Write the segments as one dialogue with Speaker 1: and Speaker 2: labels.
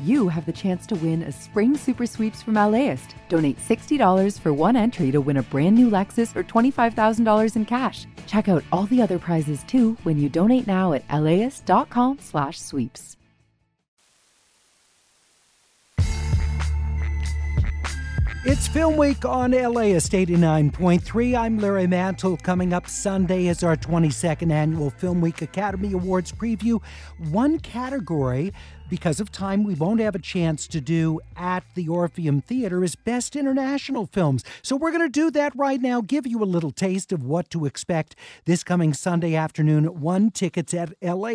Speaker 1: you have the chance to win a spring super sweeps from LAist. Donate $60 for one entry to win a brand new Lexus or $25,000 in cash. Check out all the other prizes too when you donate now at laist.com/sweeps.
Speaker 2: It's Film Week on LAist 89.3. I'm Larry Mantle. Coming up Sunday is our 22nd Annual Film Week Academy Awards preview. One category, because of time, we won't have a chance to do at the Orpheum Theater is Best International Films. So we're going to do that right now, give you a little taste of what to expect this coming Sunday afternoon. One tickets at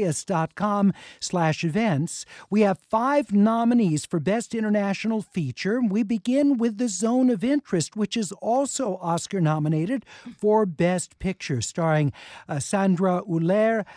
Speaker 2: laist.com/events. We have 5 nominees for Best International Feature. We begin with The Zone of Interest, which is also Oscar nominated for Best Picture, starring Sandra Hüller,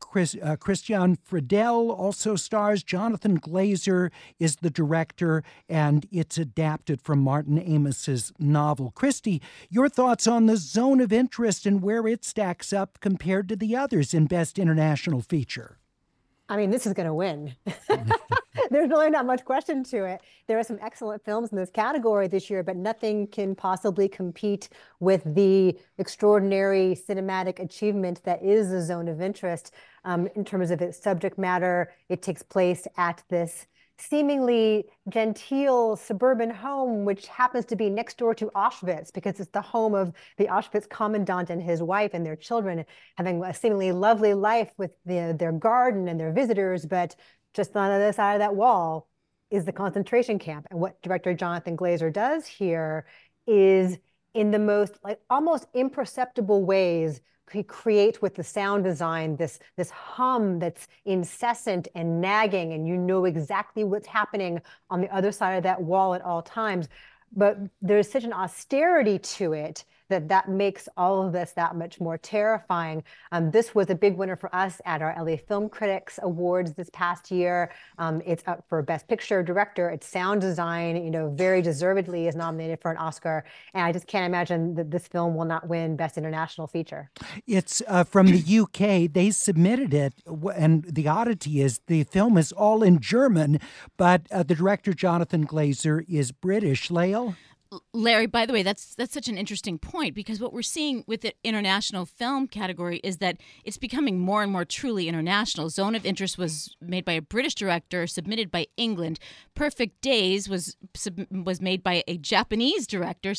Speaker 2: Christian Friedel also stars. Jonathan Glazer is the director, and it's adapted from Martin Amos's novel. Christy, your thoughts on The Zone of Interest and where it stacks up compared to the others in Best International Feature?
Speaker 3: I mean, this is going to win. There's really not much question to it. There are some excellent films in this category this year, but nothing can possibly compete with the extraordinary cinematic achievement that is The Zone of Interest. In terms of its subject matter, it takes place at this seemingly genteel suburban home, which happens to be next door to Auschwitz, because it's the home of the Auschwitz commandant and his wife and their children, having a seemingly lovely life with their garden and their visitors. But just on the other side of that wall is the concentration camp. And what director Jonathan Glazer does here is, in the most almost imperceptible ways, he creates with the sound design this hum that's incessant and nagging, and you know exactly what's happening on the other side of that wall at all times. But there's such an austerity to it that makes all of this that much more terrifying. This was a big winner for us at our LA Film Critics Awards this past year. It's up for Best Picture, Director. Its sound design, very deservedly is nominated for an Oscar. And I just can't imagine that this film will not win Best International Feature.
Speaker 2: It's from the UK. They submitted it, and the oddity is the film is all in German, but the director, Jonathan Glazer, is British. Lael?
Speaker 4: Larry, by the way, that's such an interesting point, because what we're seeing with the international film category is that it's becoming more and more truly international. Zone of Interest was made by a British director, submitted by England. Perfect Days was made by a Japanese director,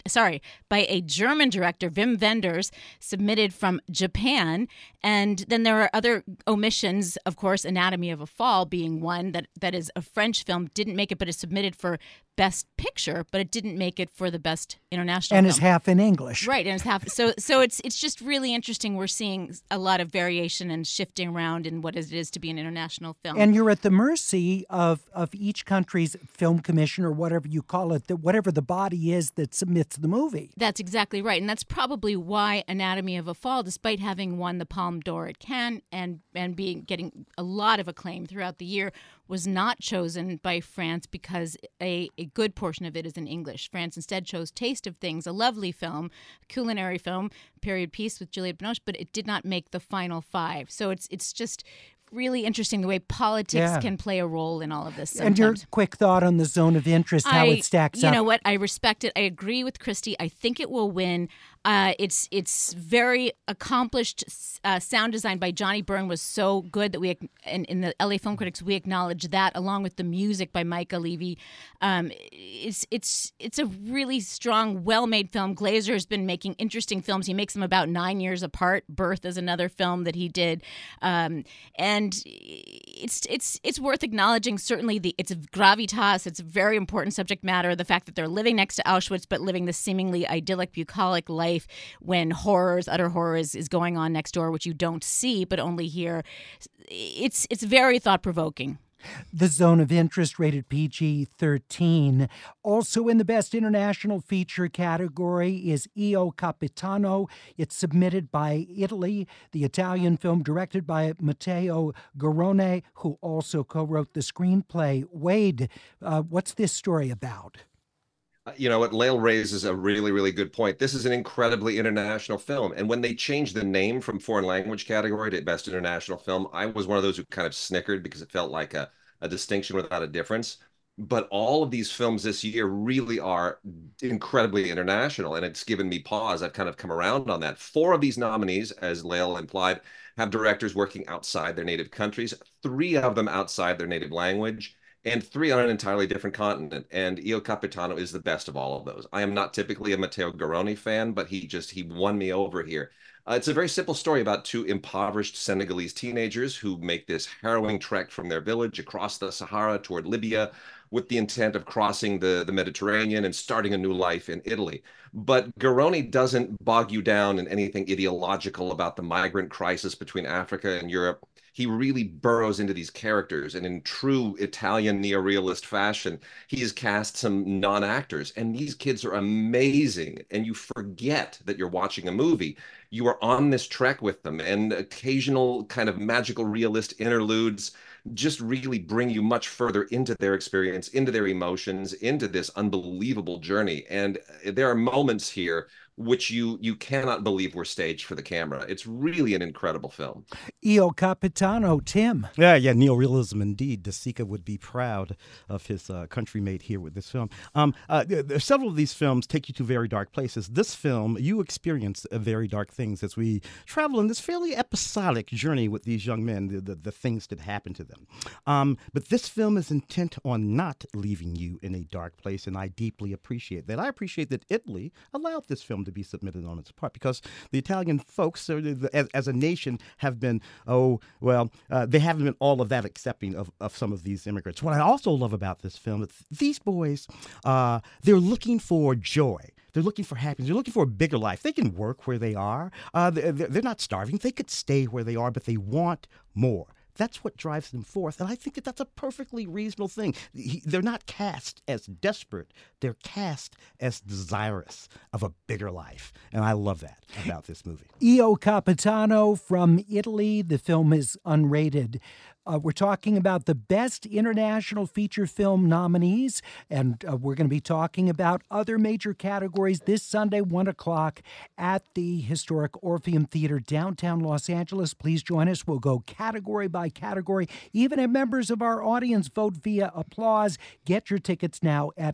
Speaker 4: by a German director, Wim Wenders, submitted from Japan. And then there are other omissions, of course, Anatomy of a Fall being one that is a French film, didn't make it, but is submitted for Best Picture, but it didn't make it for the Best International
Speaker 2: and
Speaker 4: film.
Speaker 2: Is half in English.
Speaker 4: Right, and it's half. So it's just really interesting. We're seeing a lot of variation and shifting around in what it is to be an international film.
Speaker 2: And you're at the mercy of each country's film commission, or whatever you call it, whatever the body is that submits the movie.
Speaker 4: That's exactly right, and that's probably why Anatomy of a Fall, despite having won the Palme d'Or at Cannes and getting a lot of acclaim throughout the year, was not chosen by France because a good portion of it is in English. France instead chose Taste of Things, a lovely film, a culinary film, period piece with Juliette Binoche, but it did not make the final 5. So it's just really interesting the way politics can play a role in all of this sometimes.
Speaker 2: And your quick thought on The Zone of Interest, how it stacks up.
Speaker 4: You know what? I respect it. I agree with Christy. I think it will win. It's very accomplished. Sound design by Johnny Byrne was so good that in the LA Film Critics, we acknowledge that, along with the music by Micah Levy. It's a really strong, well-made film. Glazer has been making interesting films. He makes them about 9 years apart. Birth is another film that he did, and it's worth acknowledging. Certainly, it's gravitas. It's a very important subject matter. The fact that they're living next to Auschwitz, but living the seemingly idyllic, bucolic life when utter horror is going on next door, which you don't see but only hear. It's very thought-provoking.
Speaker 2: The Zone of Interest, rated PG-13. Also in the Best International Feature category is Io Capitano. It's submitted by Italy. The Italian film, directed by Matteo Garrone, who also co-wrote the screenplay. Wade, what's this story about?
Speaker 5: You know what? Lael raises a really, really good point. This is an incredibly international film. And when they changed the name from foreign language category to Best International Film, I was one of those who kind of snickered because it felt like a a distinction without a difference. But all of these films this year really are incredibly international, and it's given me pause. I've kind of come around on that. 4 of these nominees, as Lael implied, have directors working outside their native countries, 3 of them outside their native language, and 3 on an entirely different continent. And Il Capitano is the best of all of those. I am not typically a Matteo Garrone fan, but he won me over here. It's a very simple story about 2 impoverished Senegalese teenagers who make this harrowing trek from their village across the Sahara toward Libya with the intent of crossing the Mediterranean and starting a new life in Italy. But Garrone doesn't bog you down in anything ideological about the migrant crisis between Africa and Europe. He really burrows into these characters, and in true Italian neorealist fashion, he has cast some non-actors, and these kids are amazing, and you forget that you're watching a movie. You are on this trek with them, and occasional kind of magical realist interludes just really bring you much further into their experience, into their emotions, into this unbelievable journey. And there are moments here which you cannot believe were staged for the camera. It's really an incredible film.
Speaker 2: Il Capitano, Tim.
Speaker 6: Yeah, neorealism indeed. De Sica would be proud of his countrymate here with this film. Several of these films take you to very dark places. This film, you experience very dark things as we travel in this fairly episodic journey with these young men, the things that happen to them. But this film is intent on not leaving you in a dark place, and I deeply appreciate that. I appreciate that Italy allowed this film to be submitted on its part, because the Italian folks, as a nation, have been, they haven't been all of that accepting of some of these immigrants. What I also love about this film is these boys, they're looking for joy. They're looking for happiness. They're looking for a bigger life. They can work where they are. They're not starving. They could stay where they are, but they want more. That's what drives them forth, and I think that that's a perfectly reasonable thing. They're not cast as desperate. They're cast as desirous of a bigger life, and I love that about this movie.
Speaker 2: Il Capitano from Italy. The film is unrated. We're talking about the Best International Feature Film nominees, and we're going to be talking about other major categories this Sunday, 1 o'clock at the historic Orpheum Theater, downtown Los Angeles. Please join us. We'll go category by category. Even if members of our audience vote via applause, get your tickets now at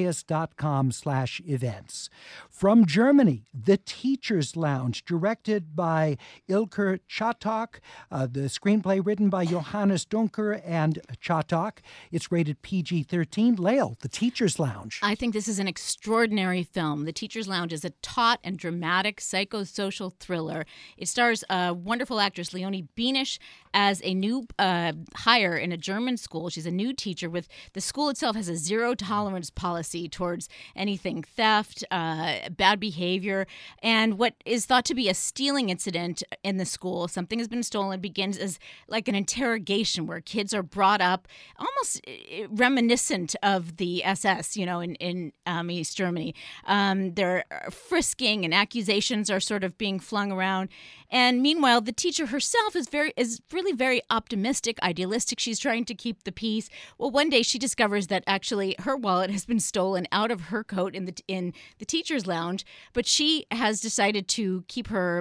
Speaker 2: laus.com/events. From Germany, The Teacher's Lounge, directed by Ilker Çatak, the screenplay written by Johannes Dunker and Çatak. It's rated PG-13. Lael, The Teacher's Lounge.
Speaker 4: I think this is an extraordinary film. The Teacher's Lounge is a taut and dramatic psychosocial thriller. It stars wonderful actress Leonie Beanish as a new hire in a German school. She's a new teacher. The school itself has a zero-tolerance policy towards anything theft, bad behavior, and what is thought to be a stealing incident in the school. Something has been stolen. Begins as like an interrogation where kids are brought up, almost reminiscent of the SS, in East Germany. They're frisking and accusations are sort of being flung around. And meanwhile, the teacher herself is really very optimistic, idealistic. She's trying to keep the peace. Well, one day she discovers that actually her wallet has been stolen out of her coat in the teacher's lounge, but she has decided to keep her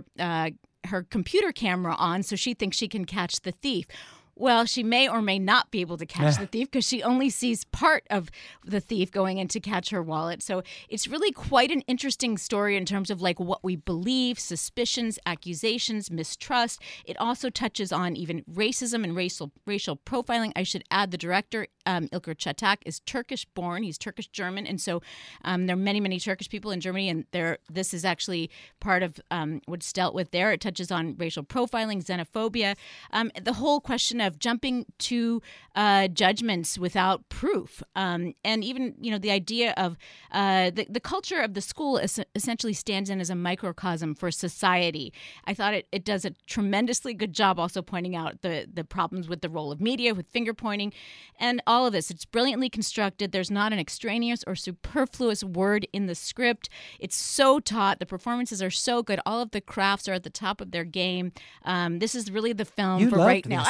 Speaker 4: computer camera on, so she thinks she can catch the thief. Well, she may or may not be able to catch the thief because she only sees part of the thief going in to catch her wallet. So it's really quite an interesting story in terms of like what we believe, suspicions, accusations, mistrust. It also touches on even racism and racial profiling. I should add the director, Ilker Çatak, is Turkish-born. He's Turkish-German. And so there are many, many Turkish people in Germany, and this is actually part of what's dealt with there. It touches on racial profiling, xenophobia, the whole question of jumping to judgments without proof, and even the idea of the culture of the school essentially stands in as a microcosm for society. I thought it does a tremendously good job also pointing out the problems with the role of media, with finger pointing, and all of this. It's brilliantly constructed. There's not an extraneous or superfluous word in the script. It's so taut. The performances are so good. All of the crafts are at the top of their game. This is really the film for right now. I love this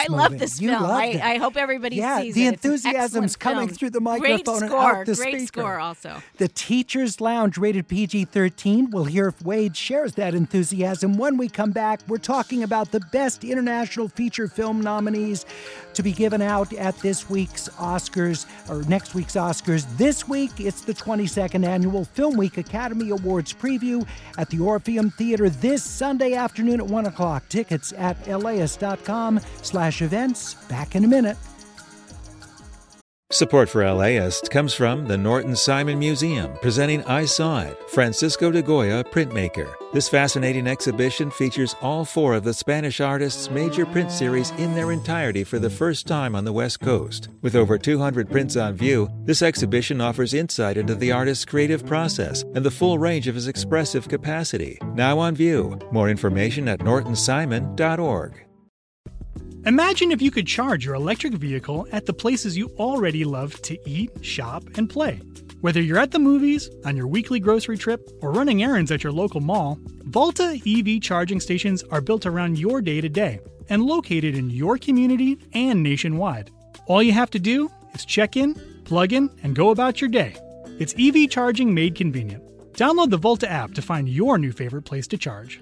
Speaker 4: this
Speaker 2: You
Speaker 4: film.
Speaker 2: loved it.
Speaker 4: I hope everybody sees
Speaker 2: the
Speaker 4: it. It's an
Speaker 2: enthusiasm's
Speaker 4: excellent
Speaker 2: coming
Speaker 4: film.
Speaker 2: through the microphone and out the speaker.
Speaker 4: Great score also.
Speaker 2: The Teacher's Lounge, rated PG-13. We'll hear if Wade shares that enthusiasm. When we come back, we're talking about the best international feature film nominees to be given out at this week's Oscars, or next week's Oscars. This week, it's the 22nd Annual Film Week Academy Awards preview at the Orpheum Theater this Sunday afternoon at 1 o'clock. Tickets at laist.com/events. Back in a minute.
Speaker 7: Support for LAist comes from the Norton Simon Museum, presenting I Saw It, Francisco de Goya printmaker. This fascinating exhibition features all 4 of the Spanish artist's major print series in their entirety for the first time on the West Coast. With over 200 prints on view, this exhibition offers insight into the artist's creative process and the full range of his expressive capacity. Now on view. More information at nortonsimon.org.
Speaker 8: Imagine if you could charge your electric vehicle at the places you already love to eat, shop, and play. Whether you're at the movies, on your weekly grocery trip, or running errands at your local mall, Volta EV charging stations are built around your day-to-day and located in your community and nationwide. All you have to do is check in, plug in, and go about your day. It's EV charging made convenient. Download the Volta app to find your new favorite place to charge.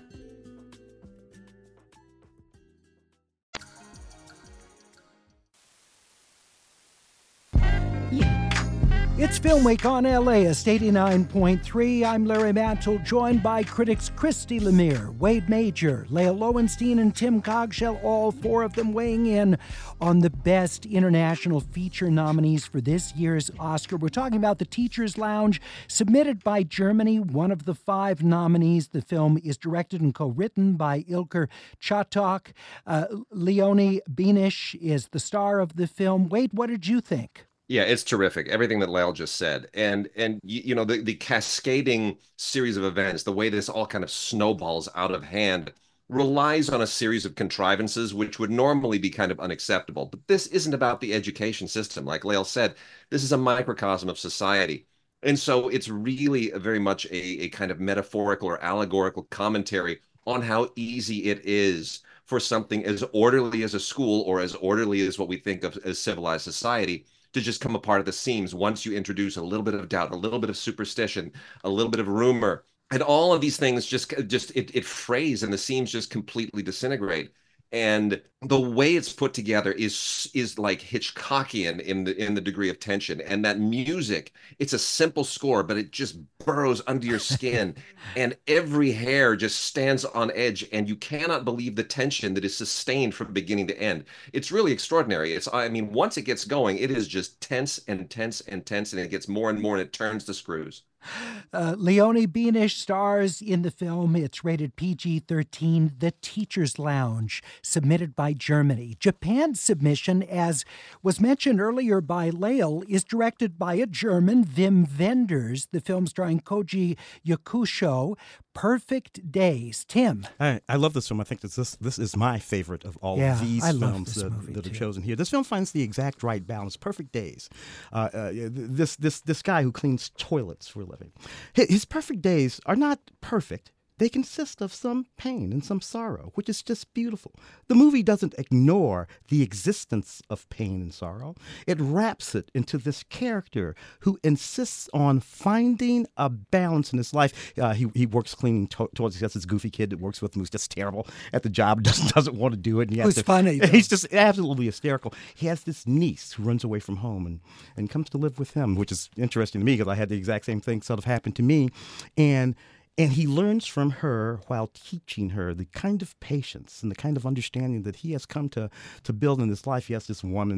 Speaker 2: It's Film Week on LAist 89.3. I'm Larry Mantle, joined by critics Christy Lemire, Wade Major, Lael Lowenstein, and Tim Cogshell, all 4 of them weighing in on the best international feature nominees for this year's Oscar. We're talking about The Teacher's Lounge, submitted by Germany, one of the 5 nominees. The film is directed and co-written by Ilker Çatak. Leonie Bienisch is the star of the film. Wade, what did you think?
Speaker 5: Yeah, it's terrific. Everything that Lael just said. And you know, the cascading series of events, the way this all kind of snowballs out of hand, relies on a series of contrivances which would normally be kind of unacceptable. But this isn't about the education system. Like Lael said, this is a microcosm of society. And so it's really very much a kind of metaphorical or allegorical commentary on how easy it is for something as orderly as a school or as orderly as what we think of as civilized society to just come apart at the seams once you introduce a little bit of doubt, a little bit of superstition, a little bit of rumor, and all of these things it frays and the seams just completely disintegrate. And the way it's put together is like Hitchcockian in the degree of tension. And that music, it's a simple score, but it just burrows under your skin, and every hair just stands on edge, and you cannot believe the tension that is sustained from beginning to end. It's really extraordinary. I mean, once it gets going, it is just tense and tense and tense, and it gets more and more, and it turns the screws.
Speaker 2: Leonie Bienisch stars in the film. It's rated PG-13, The Teacher's Lounge, submitted by Germany. Japan's submission, as was mentioned earlier by Lael, is directed by a German, Wim Wenders. The film starring Koji Yakusho, Perfect Days. Tim.
Speaker 6: I love this film. I think this is my favorite of all of these films that are chosen here. This film finds the exact right balance. Perfect Days. This guy who cleans toilets for a living. His perfect days are not perfect. They consist of some pain and some sorrow, which is just beautiful. The movie doesn't ignore the existence of pain and sorrow. It wraps it into this character who insists on finding a balance in his life. He works cleaning towards he has this goofy kid that works with him who's just terrible at the job, doesn't want to do it. And
Speaker 2: Who's funny, though.
Speaker 6: He's just absolutely hysterical. He has this niece who runs away from home and comes to live with him, which is interesting to me because I had the exact same thing sort of happen to me. And he learns from her while teaching her the kind of patience and the kind of understanding that he has come to build in his life. He has this woman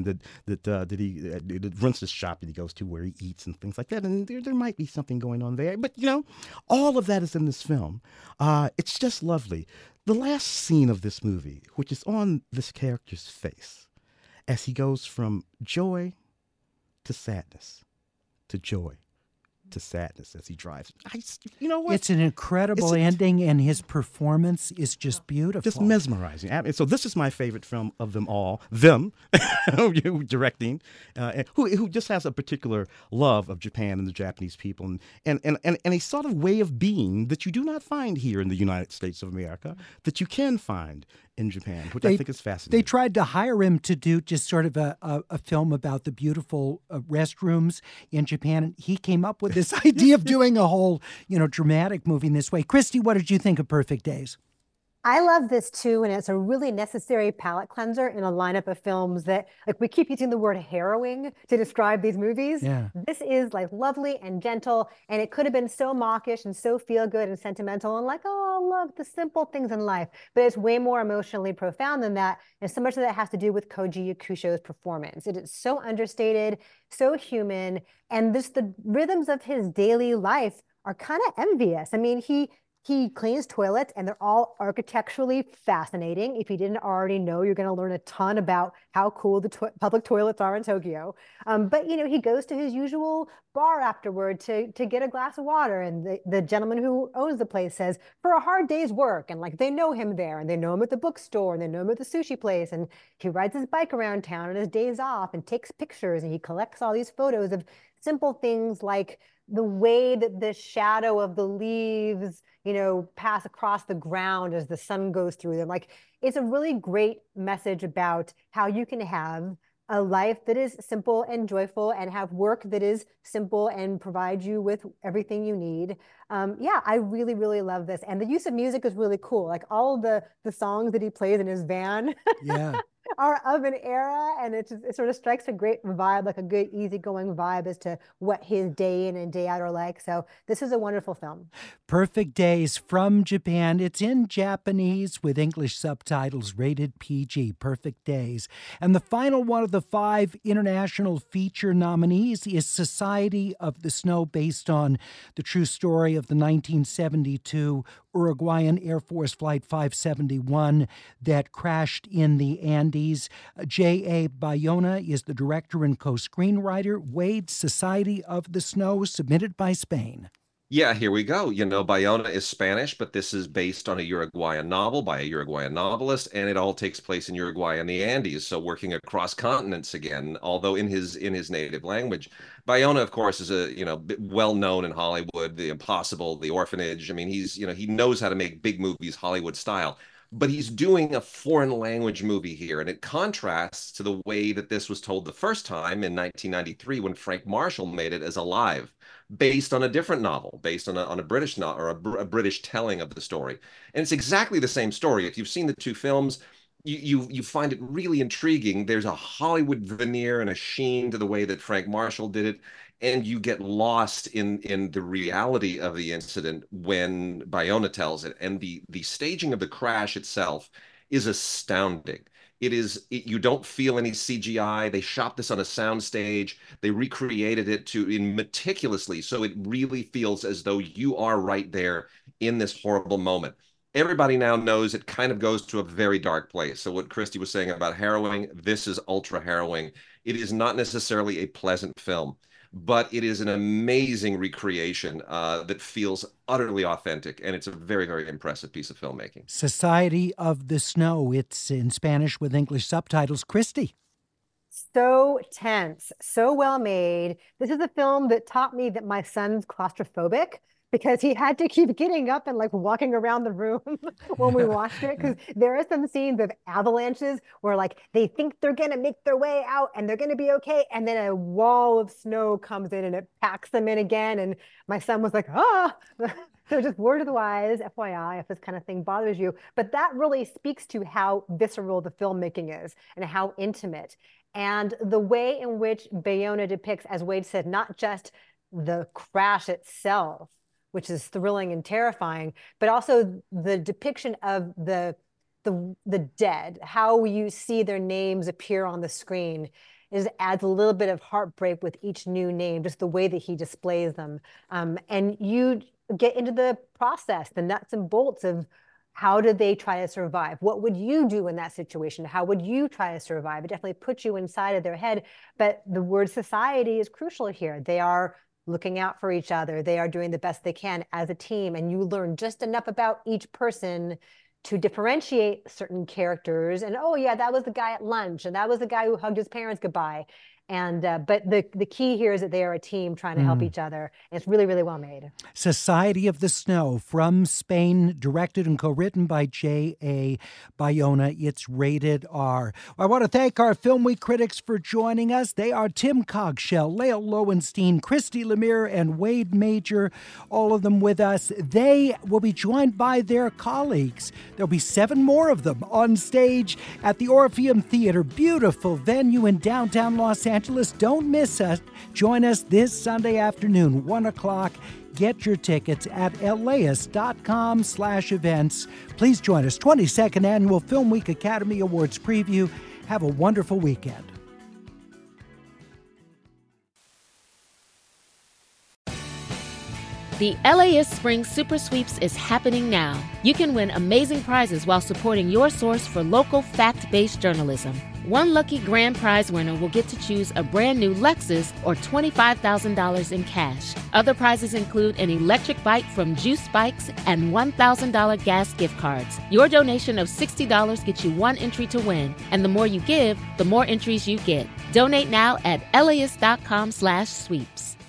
Speaker 6: that runs this shop that he goes to where he eats and things like that. And there might be something going on there. But, you know, all of that is in this film. It's just lovely. The last scene of this movie, which is on this character's face, as he goes from joy to sadness to joy to sadness as he drives. You know what?
Speaker 2: It's an incredible ending, and his performance is just beautiful.
Speaker 6: Just mesmerizing. So this is my favorite film of them all. Them, directing, who just has a particular love of Japan and the Japanese people, and a sort of way of being that you do not find here in the United States of America, that you can find in Japan, which I think is fascinating.
Speaker 2: They tried to hire him to do just sort of a film about the beautiful restrooms in Japan. And he came up with this idea of doing a whole, dramatic movie in this way. Christy, what did you think of Perfect Days?
Speaker 3: I love this too, and it's a really necessary palate cleanser in a lineup of films that, like, we keep using the word harrowing to describe these movies.
Speaker 2: Yeah.
Speaker 3: This is like lovely and gentle, and it could have been so mawkish and so feel good and sentimental and like, oh, look, the simple things in life. But it's way more emotionally profound than that, and so much of that has to do with Koji Yakusho's performance. It is so understated, so human, and the rhythms of his daily life are kind of envious. I mean, he cleans toilets, and they're all architecturally fascinating. If you didn't already know, you're going to learn a ton about how cool the public toilets are in Tokyo. But he goes to his usual bar afterward to get a glass of water, and the gentleman who owns the place says, for a hard day's work, and like they know him there, and they know him at the bookstore, and they know him at the sushi place, and he rides his bike around town on his days off and takes pictures, and he collects all these photos of simple things like the way that the shadow of the leaves, pass across the ground as the sun goes through them. Like, it's a really great message about how you can have a life that is simple and joyful and have work that is simple and provide you with everything you need. Yeah, I really, really love this. And the use of music is really cool. Like, all the songs that he plays in his van.
Speaker 2: Yeah.
Speaker 3: Are of an era, and it sort of strikes a great vibe, like a good easygoing vibe as to what his day in and day out are like. So this is a wonderful film.
Speaker 2: Perfect Days from Japan. It's in Japanese with English subtitles, rated PG. Perfect Days. And the final one of the 5 international feature nominees is Society of the Snow, based on the true story of the 1972 Uruguayan Air Force Flight 571 that crashed in the Andes. J.A. Bayona is the director and co-screenwriter. Wade, Society of the Snow, submitted by Spain.
Speaker 5: Yeah, here we go. Bayona is Spanish, but this is based on a Uruguayan novel by a Uruguayan novelist, and it all takes place in Uruguay and the Andes, so working across continents again, although in his native language. Bayona, of course, is well known in Hollywood, The Impossible, The Orphanage. I mean, he knows how to make big movies Hollywood style. But he's doing a foreign language movie here, and it contrasts to the way that this was told the first time in 1993 when Frank Marshall made it as Alive, based on a different novel, based on a British novel, or a British telling of the story. And it's exactly the same story. If you've seen the two films, you find it really intriguing. There's a Hollywood veneer and a sheen to the way that Frank Marshall did it, and you get lost in the reality of the incident when Bayona tells it. And the staging of the crash itself is astounding. You don't feel any CGI. They shot this on a soundstage. They recreated it meticulously, so it really feels as though you are right there in this horrible moment. Everybody now knows it kind of goes to a very dark place. So what Christy was saying about harrowing, this is ultra harrowing. It is not necessarily a pleasant film, but it is an amazing recreation that feels utterly authentic, and it's a very, very impressive piece of filmmaking.
Speaker 2: Society of the Snow. It's in Spanish with English subtitles. Christy.
Speaker 3: So tense, so well made. This is a film that taught me that my son's claustrophobic, because he had to keep getting up and like walking around the room when we watched it, because there are some scenes of avalanches where like they think they're going to make their way out and they're going to be okay, and then a wall of snow comes in and it packs them in again, and my son was like, ah. So just word of the wise, FYI, if this kind of thing bothers you. But that really speaks to how visceral the filmmaking is and how intimate, and the way in which Bayona depicts, as Wade said, not just the crash itself, which is thrilling and terrifying, but also the depiction of the dead, how you see their names appear on the screen, adds a little bit of heartbreak with each new name, just the way that he displays them. And you get into the process, the nuts and bolts of how did they try to survive? What would you do in that situation? How would you try to survive? It definitely puts you inside of their head. But the word society is crucial here. They are looking out for each other. They are doing the best they can as a team. And you learn just enough about each person to differentiate certain characters. And, oh yeah, that was the guy at lunch, and that was the guy who hugged his parents goodbye. And but the key here is that they are a team trying to help each other. And it's really, really well made.
Speaker 2: Society of the Snow from Spain, directed and co-written by J.A. Bayona. It's rated R. I want to thank our Film Week critics for joining us. They are Tim Cogshell, Lael Lowenstein, Christy Lemire, and Wade Major, all of them with us. They will be joined by their colleagues. There'll be 7 more of them on stage at the Orpheum Theater, beautiful venue in downtown Los Angeles. Don't miss us. Join us this Sunday afternoon, 1 o'clock. Get your tickets at laist.com/events. Please join us. 22nd Annual Film Week Academy Awards preview. Have a wonderful weekend.
Speaker 9: The LAist Spring Super Sweeps is happening now. You can win amazing prizes while supporting your source for local fact-based journalism. One lucky grand prize winner will get to choose a brand new Lexus or $25,000 in cash. Other prizes include an electric bike from Juice Bikes and $1,000 gas gift cards. Your donation of $60 gets you 1 entry to win, and the more you give, the more entries you get. Donate now at laist.com/sweeps.